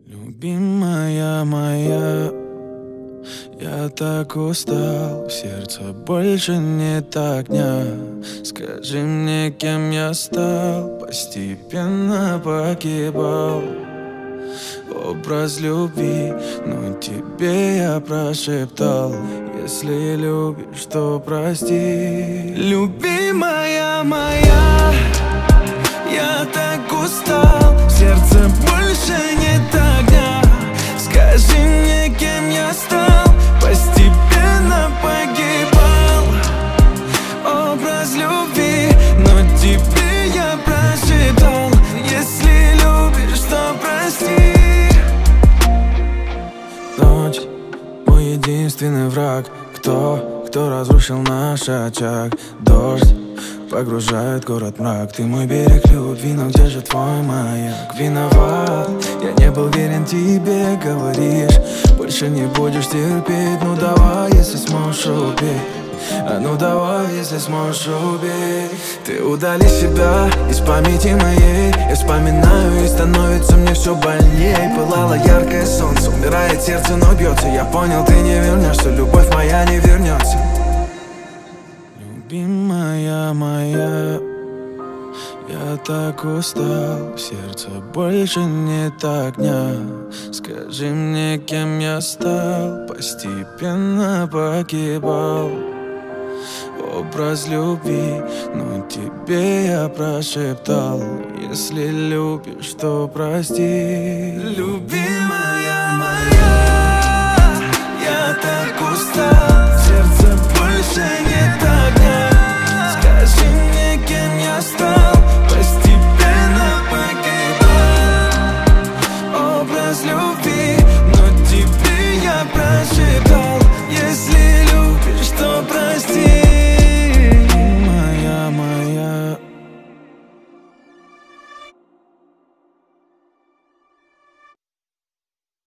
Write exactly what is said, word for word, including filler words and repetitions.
Любимая моя, я так устал, в сердце больше нет огня. Скажи мне, кем я стал, постепенно погибал. Образ любви, но тебе я прошептал: если любишь, то прости. Любимая моя, я так устал, в сердце больше нет огня. Скажи мне, кем я стал, постепенно погибал. Образ любви, но тебе я прошептал: если любишь, то прости. Ночь, мой единственный враг. Кто, кто разрушил наш очаг? Дождь погружает город в мрак. Ты мой берег любви, но где же твой маяк? Виноват, я не был верен тебе, говоришь, больше не будешь терпеть. Ну давай, если сможешь, убей. А ну давай, если сможешь, убей. Ты удали себя из памяти моей. Я вспоминаю, и становится мне все больней. Пылало яркое солнце, умирает сердце, но бьется. Я понял, ты не вернешься, любовь моя не вернется. Любимая моя, я так устал, в сердце больше нет огня. Скажи мне, кем я стал, постепенно погибал. Образ любви, но тебе я прошептал: если любишь, то прости.